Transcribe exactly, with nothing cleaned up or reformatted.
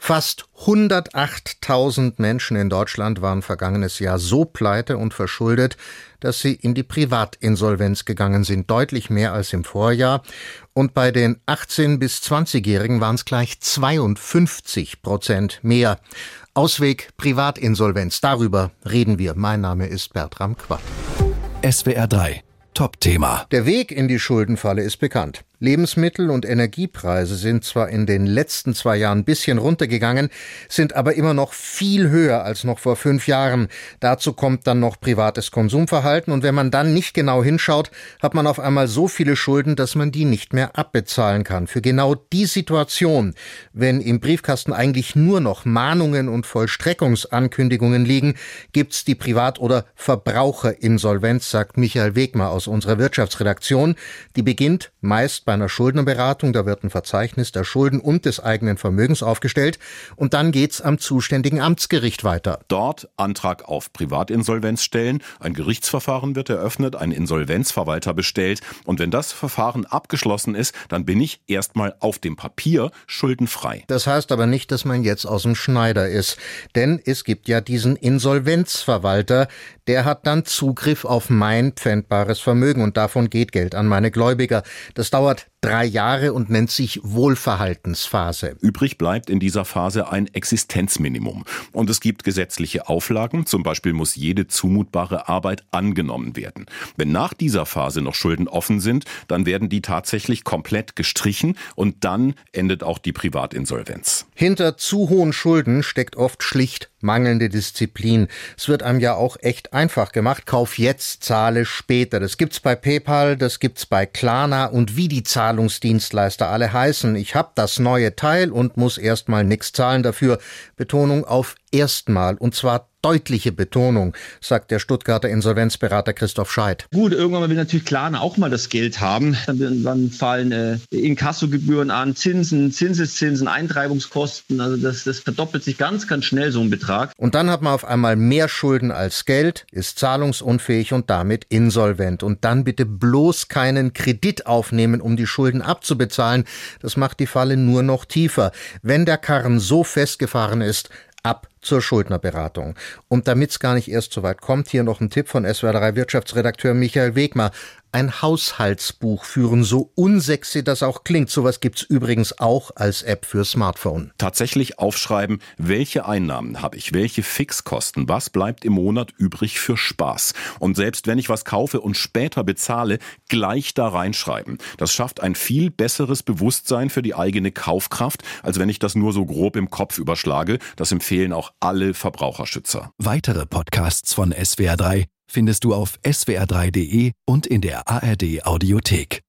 Fast hundertachttausend Menschen in Deutschland waren vergangenes Jahr so pleite und verschuldet, dass sie in die Privatinsolvenz gegangen sind, deutlich mehr als im Vorjahr. Und bei den achtzehn- bis zwanzigjährigen waren es gleich zweiundfünfzig Prozent mehr. Ausweg Privatinsolvenz, darüber reden wir. Mein Name ist Bertram Quatt. S W R drei Top-Thema. Der Weg in die Schuldenfalle ist bekannt. Lebensmittel- und Energiepreise sind zwar in den letzten zwei Jahren ein bisschen runtergegangen, sind aber immer noch viel höher als noch vor fünf Jahren. Dazu kommt dann noch privates Konsumverhalten und wenn man dann nicht genau hinschaut, hat man auf einmal so viele Schulden, dass man die nicht mehr abbezahlen kann. Für genau die Situation, wenn im Briefkasten eigentlich nur noch Mahnungen und Vollstreckungsankündigungen liegen, gibt's die Privat- oder Verbraucherinsolvenz, sagt Michael Wegmer aus unserer Wirtschaftsredaktion. Die beginnt meist bei einer Schuldnerberatung, da wird ein Verzeichnis der Schulden und des eigenen Vermögens aufgestellt und dann geht's am zuständigen Amtsgericht weiter. Dort Antrag auf Privatinsolvenz stellen, ein Gerichtsverfahren wird eröffnet, ein Insolvenzverwalter bestellt und wenn das Verfahren abgeschlossen ist, dann bin ich erstmal auf dem Papier schuldenfrei. Das heißt aber nicht, dass man jetzt aus dem Schneider ist, denn es gibt ja diesen Insolvenzverwalter, der hat dann Zugriff auf mein pfändbares Vermögen und davon geht Geld an meine Gläubiger. Das dauert drei Jahre und nennt sich Wohlverhaltensphase. Übrig bleibt in dieser Phase ein Existenzminimum. Und es gibt gesetzliche Auflagen, zum Beispiel muss jede zumutbare Arbeit angenommen werden. Wenn nach dieser Phase noch Schulden offen sind, dann werden die tatsächlich komplett gestrichen und dann endet auch die Privatinsolvenz. Hinter zu hohen Schulden steckt oft schlicht mangelnde Disziplin. Es wird einem ja auch echt einfach gemacht. Kauf jetzt, zahle später. Das gibt's bei PayPal, das gibt's bei Klarna und wie die Zahlungsdienstleister alle heißen. Ich hab das neue Teil und muss erstmal nichts zahlen dafür. Betonung auf erstmal und zwar deutliche Betonung, sagt der Stuttgarter Insolvenzberater Christoph Scheidt. Gut, irgendwann mal will natürlich Klarna auch mal das Geld haben. Dann, dann fallen äh, Inkassogebühren an, Zinsen, Zinseszinsen, Eintreibungskosten. Also das, das verdoppelt sich ganz, ganz schnell, so ein Betrag. Und dann hat man auf einmal mehr Schulden als Geld, ist zahlungsunfähig und damit insolvent. Und dann bitte bloß keinen Kredit aufnehmen, um die Schulden abzubezahlen. Das macht die Falle nur noch tiefer. Wenn der Karren so festgefahren ist, ab zur Schuldnerberatung. Und damit es gar nicht erst so weit kommt, hier noch ein Tipp von S W R drei Wirtschaftsredakteur Michael Wegmer. Ein Haushaltsbuch führen, so unsexy das auch klingt. Sowas gibt's übrigens auch als App für Smartphone. Tatsächlich aufschreiben, welche Einnahmen habe ich, welche Fixkosten, was bleibt im Monat übrig für Spaß. Und selbst wenn ich was kaufe und später bezahle, gleich da reinschreiben. Das schafft ein viel besseres Bewusstsein für die eigene Kaufkraft, als wenn ich das nur so grob im Kopf überschlage. Das empfehlen auch alle Verbraucherschützer. Weitere Podcasts von S W R drei findest du auf s w r drei punkt d e und in der A R D Audiothek.